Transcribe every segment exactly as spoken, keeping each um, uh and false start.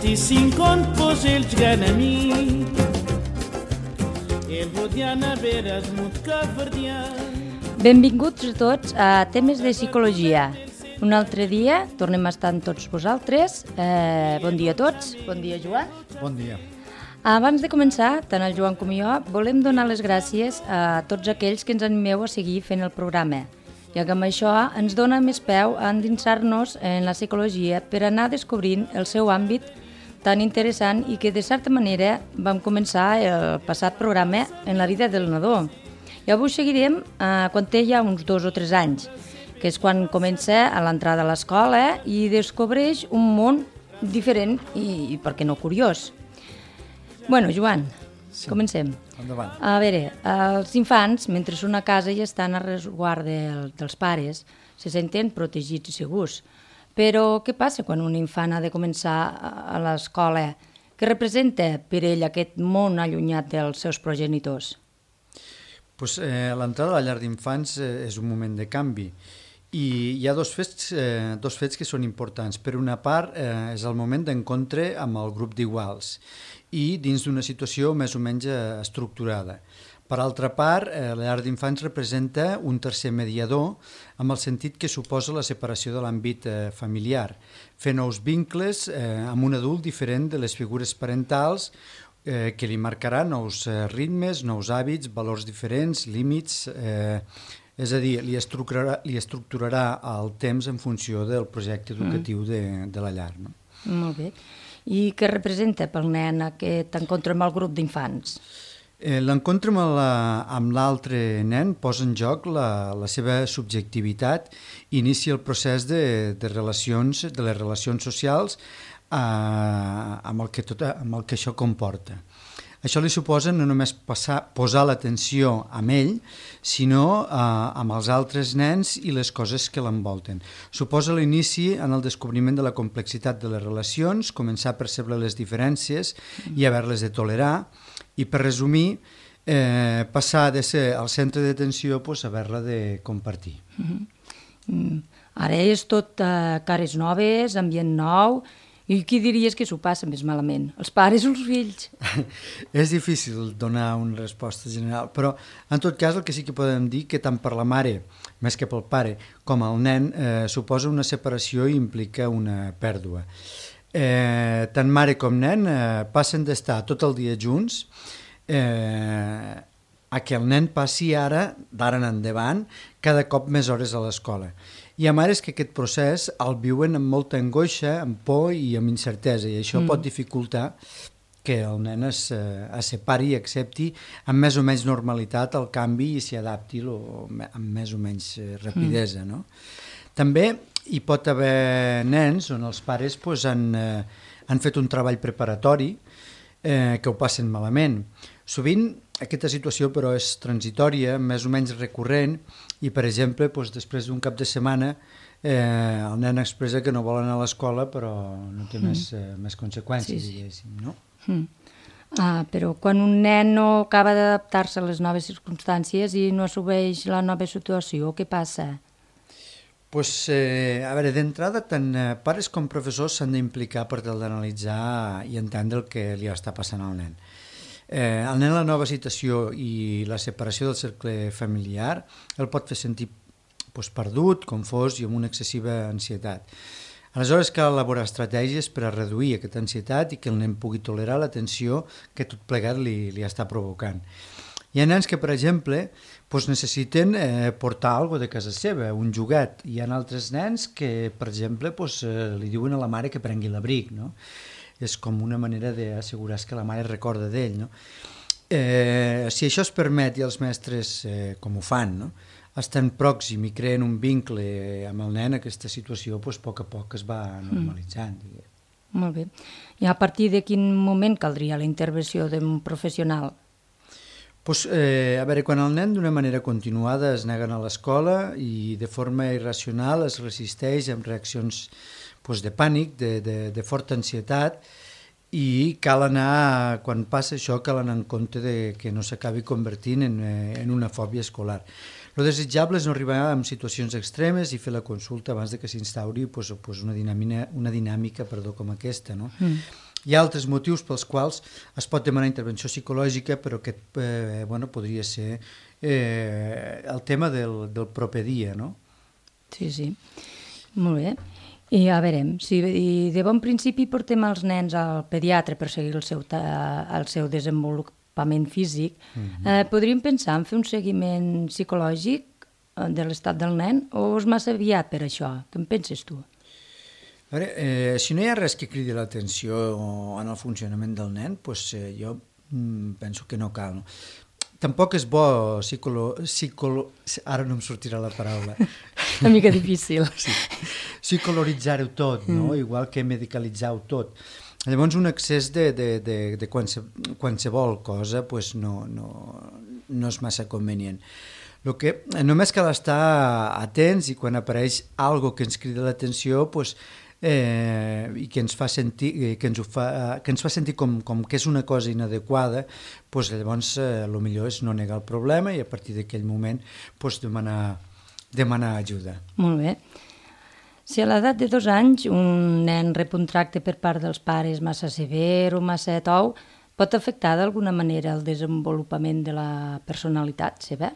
si cinquanta pos ells gana mi. El Bodiana veres mut caverdian. Benvinguts a tots a Temes de Psicologia. Un altre dia tornem a estar amb tots vosaltres. Eh, bon dia a tots. Bon dia, Joan. Bon dia. Abans de començar, tant el Joan com jo, volem donar les gràcies a tots aquells que ens animeu a seguir fent el programa, ja que amb això ens dona més peu a endinsar-nos en la psicologia per anar descobrint el seu àmbit tan interessant i que, de certa manera, vam començar el passat programa en la vida del nadó. I avui seguirem eh, quan té ja uns dos o tres anys, que és quan comença a l'entrada a l'escola i descobreix un món diferent i, i per què no, curiós. Bueno, Joan, sí. Comencem. Endavant. A veure, els infants, mentre són a casa i estan a resguard del, dels pares, se senten protegits i segurs. Però què passa quan un infant ha de començar a l'escola? Què representa per ell aquest món allunyat dels seus progenitors? Pues, eh, l'entrada a la llar d'infants eh, és un moment de canvi. I hi ha dos fets, eh, dos fets que són importants. Per una part, eh, és el moment d'encontre amb el grup d'iguals i dins d'una situació més o menys estructurada. Per altra part, eh, la llar d'infants representa un tercer mediador amb el sentit que suposa la separació de l'àmbit eh, familiar, fer nous vincles eh, amb un adult diferent de les figures parentals eh, que li marcarà nous eh, ritmes, nous hàbits, valors diferents, límits, eh, és a dir, li estructurarà, li estructurarà el temps en funció del projecte educatiu de, de la llar. No? Molt bé. I què representa pel nen aquest encontre amb el grup d'infants? Eh, l'encontre amb l'altre nen posa en joc la, la seva subjectivitat i inicia el procés de, de, relacions, de les relacions socials eh, amb, el que tot, amb el que això comporta. Això li suposa no només passar, posar l'atenció amb ell, sinó eh, amb els altres nens i les coses que l'envolten. Suposa l'inici en el descobriment de la complexitat de les relacions, començar a percebre les diferències i haver-les de tolerar, i per resumir, eh, passar de ser el centre d'atenció pues, a haver-la de compartir. Mm-hmm. Mm. Ara és tot eh, cares noves, ambient nou. I qui diries que s'ho passa més malament? Els pares o els fills? És difícil donar una resposta general, però en tot cas el que sí que podem dir que tant per la mare, més que pel pare, com el nen, eh, suposa una separació i implica una pèrdua. Eh, tant mare com nen eh, passen d'estar tot el dia junts eh, a que el nen passi ara, d'ara en endavant, cada cop més hores a l'escola. Hi ha mares que aquest procés el viuen amb molta angoixa, amb por i amb incertesa, i això mm. pot dificultar que el nen es, eh, es separi i accepti amb més o menys normalitat el canvi i s'hi adapti lo, amb més o menys eh, rapidesa. Mm. No? També hi pot haver nens on els pares pues, han, eh, han fet un treball preparatori eh, que ho passen malament. Sovint aquesta situació però és transitòria, més o menys recurrent, i per exemple doncs, després d'un cap de setmana eh, el nen expressa que no vol anar a l'escola però no té mm. més, eh, més conseqüències, sí, sí. diguéssim, no? Mm. Ah, però quan un nen no acaba d'adaptar-se a les noves circumstàncies i no assumeix la nova situació, què passa? Pues, eh, a veure, d'entrada tant eh, pares com professors s'han d'implicar per tal d'analitzar i entendre el que li està passant al nen. Eh, el nen, la nova situació i la separació del cercle familiar el pot fer sentir pues, perdut, confós i amb una excessiva ansietat. Aleshores cal elaborar estratègies per a reduir aquesta ansietat i que el nen pugui tolerar la tensió que tot plegat li, li està provocant. Hi ha nens que, per exemple, pues, necessiten eh, portar alguna cosa de casa seva, un joguet. Hi ha altres nens que, per exemple, pues, eh, li diuen a la mare que prengui l'abric, no? És com una manera d'assegurar que la mare recorda d'ell. No? Eh, si això es permet i els mestres, eh, com ho fan, no? estan pròxim i creen un vincle amb el nen, aquesta situació doncs, a poc a poc es va normalitzant. Mm. Molt bé. I a partir de quin moment caldria la intervenció d'un professional? Pues, eh, a veure, quan el nen d'una manera continuada es neguen a l'escola i de forma irracional es resisteix amb reaccions pues, de pànic, de, de, de forta ansietat, i cal anar, quan passa això, cal anar en compte de que no s'acabi convertint en, en una fòbia escolar. El desitjable és no arribar a situacions extremes i fer la consulta abans de que s'instauri pues, pues una dinàmica, una dinàmica perdó, com aquesta. No? Mm. Hi ha altres motius pels quals es pot demanar intervenció psicològica, però que eh, bueno, podria ser eh, el tema del, del proper dia, no? Sí, sí. Molt bé. I a veure, si de bon principi portem els nens al pediatre per seguir el seu, el seu desenvolupament físic, mm-hmm. eh, podríem pensar en fer un seguiment psicològic de l'estat del nen o és massa aviat per això? Què en penses tu? A veure, eh, si no hi ha res que cridi l'atenció en el funcionament del nen, doncs eh, jo mm, penso que no cal. No? Tampoc és bo psicolo... psicolo... Ara no em sortirà la paraula. Una mica difícil. Sí. Psicoloritzar-ho tot, no? Mm. Igual que medicalitzar-ho tot. Llavors, un excés de, de, de, de qualse, qualsevol cosa pues no, no, no és massa convenient. Lo que, només cal estar atents i quan apareix algo que ens crida l'atenció, pues, eh, i que ens fa sentir, que ens, ho fa, que ens fa sentir com, com que és una cosa inadequada, pues, llavors eh, el millor és no negar el problema i a partir d'aquell moment pues, demanar, demanar ajuda. Molt bé. Si a l'edat de dos anys un nen rep un tracte per part dels pares massa sever o massa tou, pot afectar d'alguna manera el desenvolupament de la personalitat seva?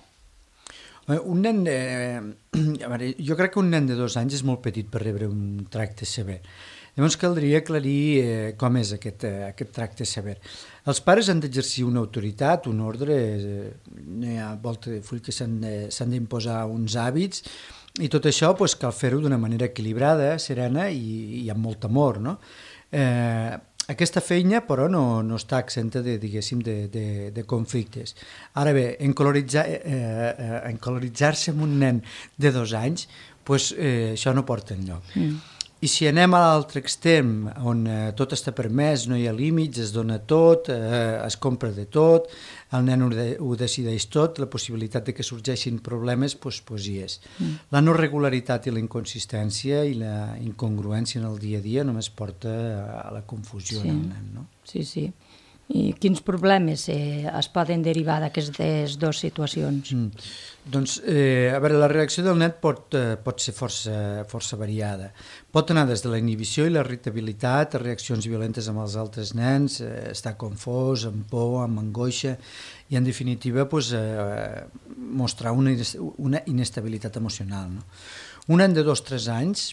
Un nen, eh, a veure, jo crec que un nen de dos anys és molt petit per rebre un tracte sever. Llavors caldria aclarir eh, com és aquest, eh, aquest tracte sever. Els pares han d'exercir una autoritat, un ordre, eh, no hi ha volta de full que s'han d'imposar uns hàbits i tot això pues, cal fer-ho d'una manera equilibrada, serena i, i amb molt amor, no? Eh, Aquesta feina, però, no, no està exenta de, diguéssim, de, de, de conflictes. Ara bé, encoloritzar, eh, eh, encoloritzar-se amb un nen de dos anys, pues, eh, això no porta enlloc. Mm. I si anem a l'altre extrem, on eh, tot està permès, no hi ha límits, es dona tot, eh, es compra de tot, el nen ho, de, ho decideix tot, la possibilitat de que sorgeixin problemes, doncs, pues hi és. Mm. La no regularitat i la inconsistència i la incongruència en el dia a dia només porta a la confusió sí. en el nen, no? Sí, sí. I quins problemes eh, es poden derivar d'aquestes dues situacions? Mm. Doncs, eh, a veure, la reacció del nen pot, eh, pot ser força, força variada. Pot anar des de la inhibició i la irritabilitat a reaccions violentes amb els altres nens, eh, estar confós, amb por, amb angoixa, i en definitiva pues, eh, mostrar una, una inestabilitat emocional. No? Un nen de dos o tres anys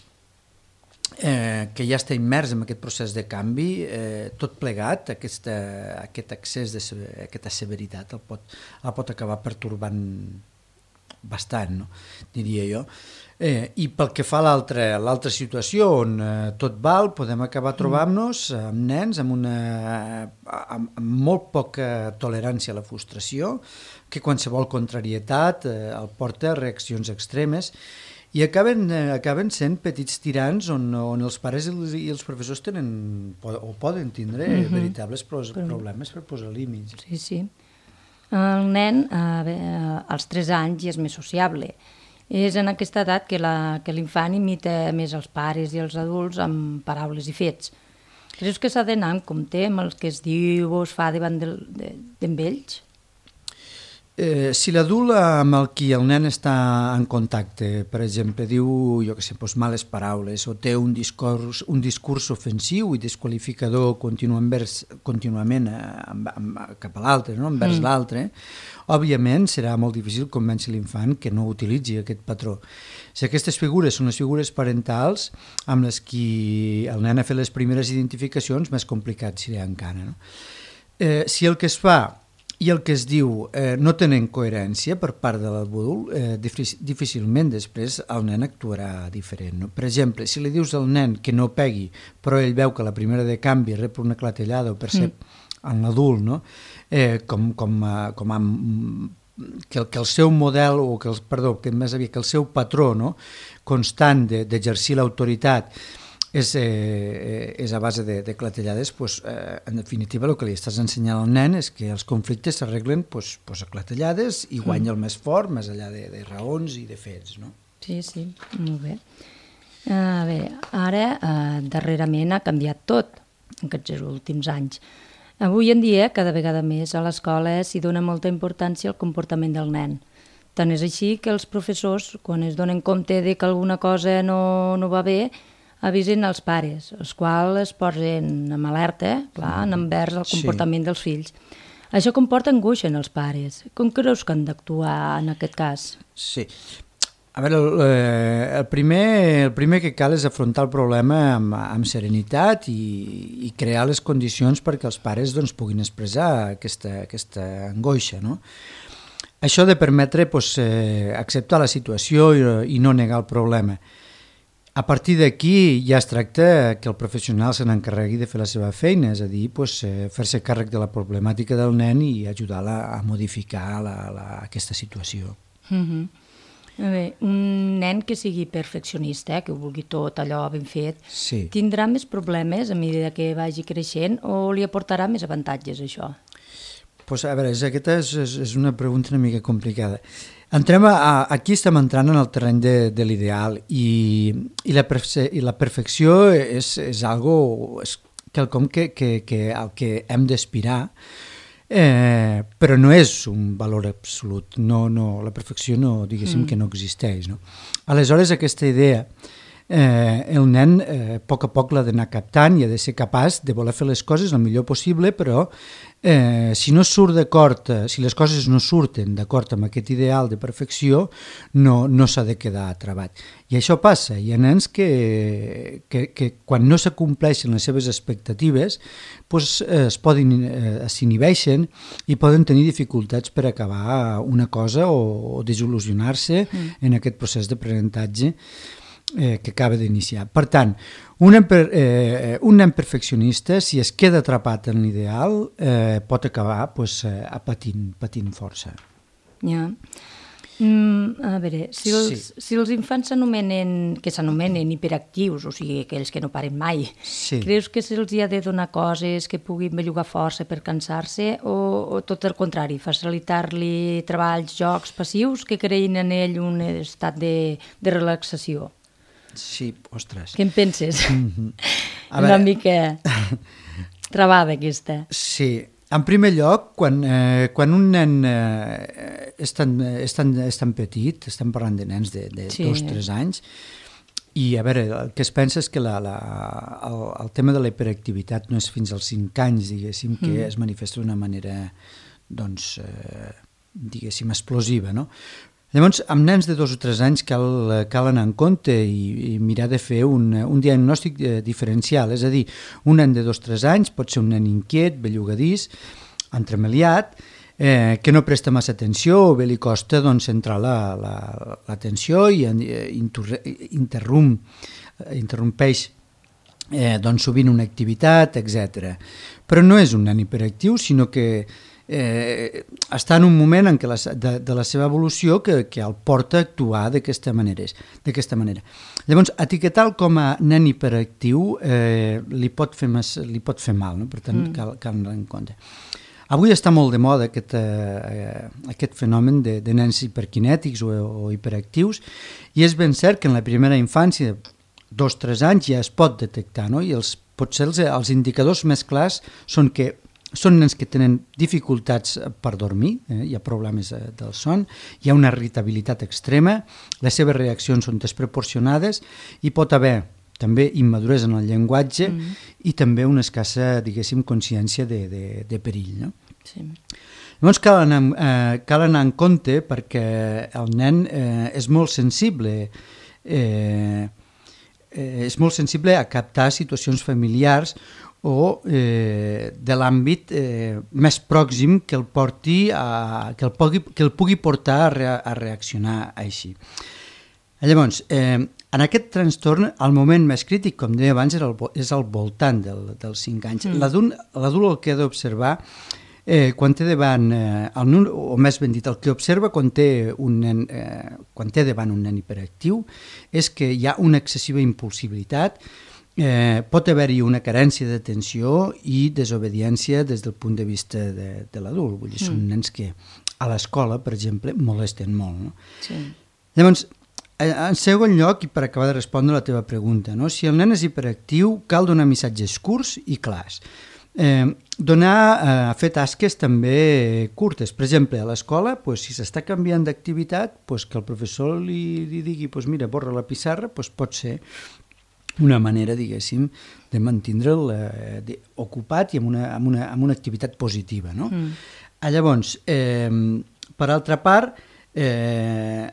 Eh, que ja està immers en aquest procés de canvi, eh, tot plegat, aquesta, aquest excés, de, aquesta severitat el pot, el pot acabar pertorbant bastant, no? Diria jo. Eh, I pel que fa a l'altra situació on eh, tot val, podem acabar trobant-nos amb nens amb, una, amb, amb molt poca tolerància a la frustració, que qualsevol contrarietat eh, el porta a reaccions extremes, i acaben, acaben sent petits tirans on, on els pares i els, i els professors tenen o poden tindre uh-huh. veritables problemes per posar límits. Sí, sí. El nen eh, als tres anys ja és més sociable. És en aquesta edat que, la, que l'infant imita més els pares i els adults amb paraules i fets. Creus que s'ha d'anar amb compte amb el que es diu o es fa davant d'ells? Eh, si l'adult amb el qui el nen està en contacte, per exemple, diu jo que sé, doncs, males paraules o té un discurs, un discurs ofensiu i desqualificador contínuament, contínuament amb, amb, cap a l'altre, no? envers mm. l'altre, òbviament serà molt difícil convèncer l'infant que no utilitzi aquest patró. Si aquestes figures són les figures parentals amb les qui el nen ha fet les primeres identificacions, més complicat serà encara. No? Eh, si el que es fa i el que es diu eh, no tenen coherència per part de l'adult, eh, difícilment després el nen actuarà diferent. No? Per exemple, si li dius al nen que no pegui, però ell veu que la primera de canvi rep una clatellada o percep mm. en l'adult, no? eh, com, com, com amb, que, el, que el seu model, o que el, perdó, que més aviat que el seu patró no? constant d'exercir l'autoritat És, eh, és a base de, de clatellades, pues, eh, en definitiva el que li estàs ensenyant al nen és que els conflictes s'arreglen pues, pues, a clatellades i guanya el més fort, més enllà de, de raons i de fets. No? Sí, sí, molt bé. A veure, ara, eh, darrerament ha canviat tot en aquests últims anys. Avui en dia, cada vegada més, a l'escola s'hi dona molta importància al comportament del nen. Tant és així que els professors, quan es donen compte de que alguna cosa no, no va bé, avisen els pares, els quals es posen en alerta, clar, envers el comportament sí. dels fills. Això comporta angoixa en els pares. Com creus que han d'actuar en aquest cas? Sí. A veure, el, el, primer, el primer que cal és afrontar el problema amb, amb serenitat i, i crear les condicions perquè els pares doncs, puguin expressar aquesta, aquesta angoixa, no? Això ha de permetre pues, eh, acceptar la situació i, i no negar el problema. A partir d'aquí ja es tracta que el professional se n'encarregui de fer la seva feina, és a dir, pues, eh, fer-se càrrec de la problemàtica del nen i ajudar-la a modificar la, la, aquesta situació. Mm-hmm. A veure, un nen que sigui perfeccionista, eh, que ho vulgui tot allò ben fet, sí. tindrà més problemes a mesura que vagi creixent o li aportarà més avantatges, això? Pues, a veure, és, aquesta és, és una pregunta una mica complicada. Entrem a, aquí estem entrant en el terreny de, de l'ideal i, i, la perfe, i la perfecció és, és algo, és quelcom que, que, que, al que hem d'aspirar, eh, però no és un valor absolut. No, no, la perfecció no, diguéssim mm. que no existeix. No? Aleshores, aquesta idea, eh, el nen eh, a poc a poc l'ha d'anar captant i ha de ser capaç de voler fer les coses el millor possible, però Eh, si no surt d'acord, si les coses no surten d'acord amb aquest ideal de perfecció, no, no s'ha de quedar atrapat. I això passa, hi ha nens que, que, que quan no s'acompleixen les seves expectatives pues, eh, es poden, eh, s'inhibeixen i poden tenir dificultats per acabar una cosa o, o desil·lusionar-se mm. en aquest procés d'aprenentatge eh, que acaba d'iniciar. Per tant, un nen, per, eh, un nen perfeccionista, si es queda atrapat en l'ideal, eh, pot acabar pues, eh, patint, patint força. Ja. Mm, a veure, si els, sí. si els infants s'anomenen, que s'anomenen hiperactius, o sigui, aquells que no paren mai, sí. creus que se'ls hi ha de donar coses que puguin bellugar força per cansar-se o, o tot el contrari, facilitar-li treballs, jocs passius que creïn en ell un estat de, de relaxació? Sí, ostres. Què en penses? Mm-hmm. Una mica travada aquesta. Sí. En primer lloc, quan, eh, quan un nen eh, és, tan, és, tan, és tan petit, estem parlant de nens de, de sí. dos o tres anys, i a veure, el que es pensa és que la, la, el, el tema de la hiperactivitat no és fins als cinc anys, diguéssim, que mm. es manifesta d'una manera, doncs, eh, diguéssim, explosiva, no? Llavors, amb nens de dos o tres anys cal, cal anar en compte i, i mirar de fer un, un diagnòstic diferencial, és a dir, un nen de dos o tres anys pot ser un nen inquiet, bellugadís, entremaliat, eh, que no presta massa atenció o bé li costa doncs, centrar l'atenció la, la, i inter, interromp, interrompeix eh, doncs, sovint una activitat, etcètera. Però no és un nen hiperactiu, sinó que Eh, està en un moment en què la, de, de la seva evolució que, que el porta a actuar d'aquesta manera, d'aquesta manera. Llavors, etiquetar-lo com a nen hiperactiu eh, li, pot fer mas, li pot fer mal, no? Per tant, mm. cal, cal anar en compte. Avui està molt de moda aquest, eh, aquest fenomen de, de nens hiperkinètics o, o hiperactius i és ben cert que en la primera infància, dos o tres anys, ja es pot detectar, no? I els, potser els, els indicadors més clars són que són nens que tenen dificultats per dormir, eh? hi ha problemes del son, hi ha una irritabilitat extrema, les seves reaccions són desproporcionades i pot haver també immaduresa en el llenguatge mm. i també una escassa, diguéssim, consciència de, de, de perill. No? Sí. Llavors cal anar, eh, cal anar en compte perquè el nen eh, és molt sensible eh, eh, és molt sensible a captar situacions familiars o eh, de l'àmbit eh, més pròxim que el porti a, que el pugui, que el pugui portar a, re, a reaccionar així. Llavors, eh, en aquest trastorn, el moment més crític, com deia abans, era el, és al voltant del, dels cinc anys. Mm. L'adult el que ha d'observar eh, quan té davant, eh, el, o més ben dit, el que observa quan té, un nen, eh, quan té davant un nen hiperactiu és que hi ha una excessiva impulsibilitat. Eh, pot haver-hi una carència d'atenció i desobediència des del punt de vista de, de l'adult. Vull dir, mm. són nens que a l'escola, per exemple, molesten molt. No? Sí. Llavors, en segon lloc, i per acabar de respondre a la teva pregunta, no? Si el nen és hiperactiu, cal donar missatges curts i clars. Eh, donar a eh, fer tasques també curtes. Per exemple, a l'escola, pues, si s'està canviant d'activitat, pues, que el professor li, li digui pues, mira, borra la pissarra, pues, pot ser una manera, diguéssim, de mantenre'l eh, ocupat i amb una, amb una, amb una activitat positiva, no? Mm. Ah, llavors, eh, per altra part, eh,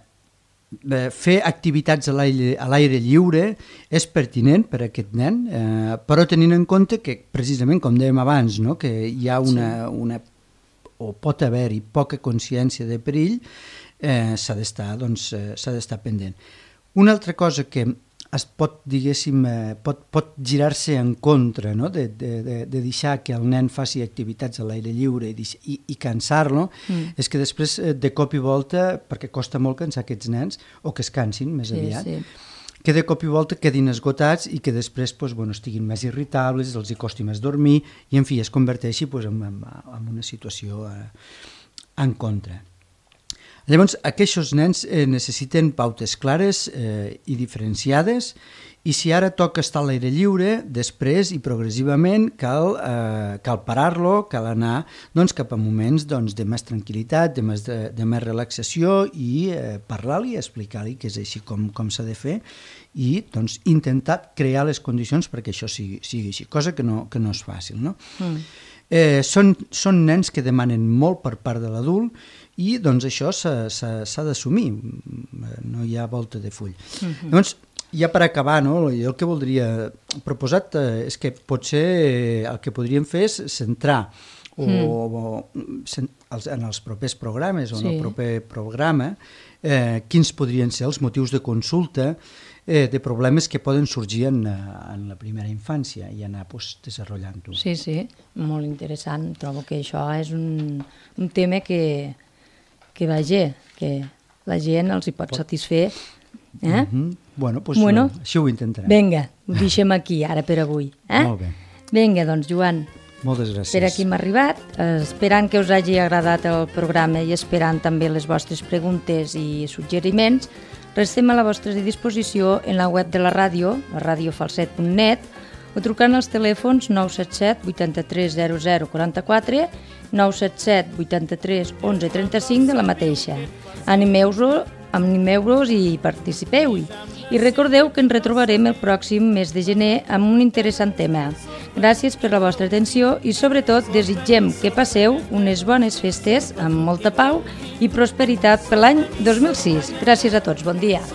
fer activitats a l'aire, a l'aire lliure és pertinent per a aquest nen, eh, però tenint en compte que, precisament, com dèiem abans, no? Que hi ha una, sí. una o pot haver-hi poca consciència de perill, eh, s'ha d'estar, doncs, eh, s'ha d'estar pendent. Una altra cosa que es pot, diguéssim, eh, pot, pot girar-se en contra, no? de, de, de, de deixar que el nen faci activitats a l'aire lliure i, i, i cansar-lo, mm. és que després, de cop i volta, perquè costa molt cansar aquests nens, o que es cansin més sí, aviat, sí. que de cop i volta quedin esgotats i que després pues, bueno, estiguin més irritables, els hi costi més dormir, i en fi, es converteixi pues, en, en, en una situació eh, en contra. Llavors, aquests nens eh, necessiten pautes clares eh, i diferenciades, i si ara toca estar a l'aire lliure, després i progressivament cal, eh, cal parar-lo, cal anar doncs, cap a moments doncs, de més tranquil·litat, de més, de, de més relaxació i eh, parlar-li i explicar-li que és així com, com s'ha de fer i doncs, intentar crear les condicions perquè això sigui, sigui així, cosa que no, que no és fàcil. No? Mm. Eh, són, són nens que demanen molt per part de l'adult i doncs això s'ha d'assumir, no hi ha volta de full. Mm-hmm. Llavors, ja per acabar, no, jo el que voldria proposar eh, és que potser el que podríem fer és centrar o, mm. o en els propers programes o sí. en el proper programa eh, quins podrien ser els motius de consulta eh, de problemes que poden sorgir en, en la primera infància i anar pues, desenvolupant-ho. Sí, sí, molt interessant. Trobo que això és un, un tema que que vaja, que la gent els hi pot, pot. satisfer. Eh? Mm-hmm. Bueno, doncs bueno, així ho intentarem. Vinga, ho deixem aquí ara per avui. Eh? Molt bé. Vinga, doncs, Joan. Moltes gràcies. Per aquí hem arribat, esperant que us hagi agradat el programa i esperant també les vostres preguntes i suggeriments, restem a la vostra disposició en la web de la ràdio, la ràdio falset punt net, o trucant als telèfons nou set set vuitanta-tres zero zero quaranta-quatre, nou set set vuitanta-tres onze trenta-cinc de la mateixa. Animeu-vos animeu-vos i participeu-hi. I recordeu que ens retrobarem el pròxim mes de gener amb un interessant tema. Gràcies per la vostra atenció i sobretot desitgem que passeu unes bones festes amb molta pau i prosperitat per l'any dos mil sis. Gràcies a tots, bon dia.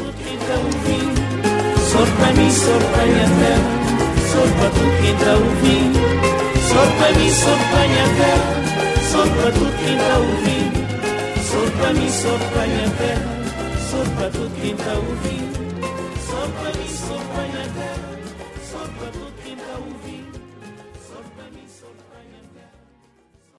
Sorpremi, sorpremi-te, sorpetut qui trauvi. Sorpremi, sorpremi-te, sorpetut qui trauvi. Sorpremi, sorpremi-te, sorpetut qui trauvi. Sorpremi, sorpremi-te.